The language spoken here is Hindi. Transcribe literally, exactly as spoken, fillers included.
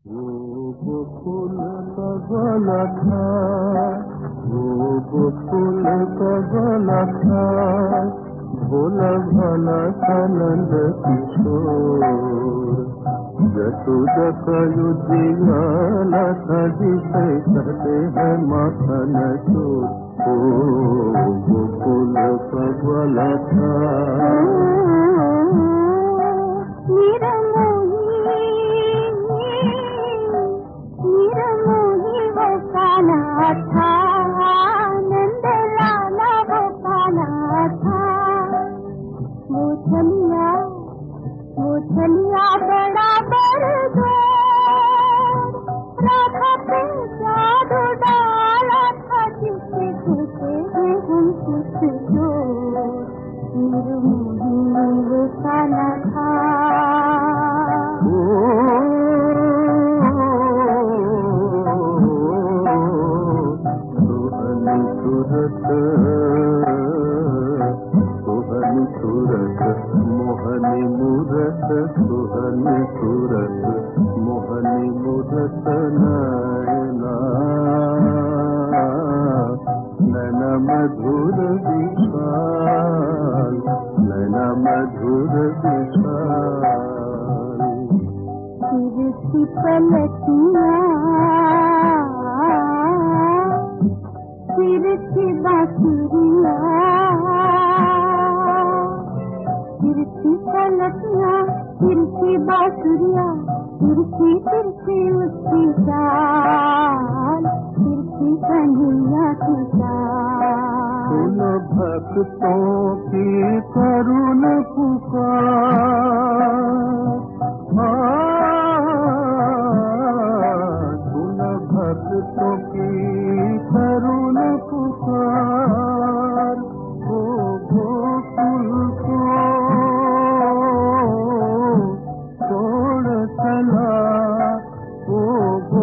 वो गोकुल का गोला था, वो गोकुल का गोला था, भोला भाला था नंद किशोर। यशोदा का युधियाला था, जिसे कहते हैं माखन चोर। ओ गोकुल का गोला था। था नंद लाला वो काला था। वो चलिया वो चलिया बड़ा बरदोर, राधा पे जादू डाला था, जिसे कहते हैं हम कुछ जोर। निर्मोही वो काला था। सुहनी सूरत मोहनी मूरत, सुहनी सूरत मोहनी मूरत नैना, नैना मधुर विशाल, नैना मधुर विशाल। तिरछी पलकियाँ तिरछी बांसुरियाँ, तिरछी पलकियाँ तिरछी बांसुरियाँ, तिरछी तिरछी उसकी चाल, तिरछी कन्हैया की चाल। सुन भक्तों की करुण पुकार, सुन भक्तों की करुण पुकार। ओ गोकुल को छोड़ चला, ओ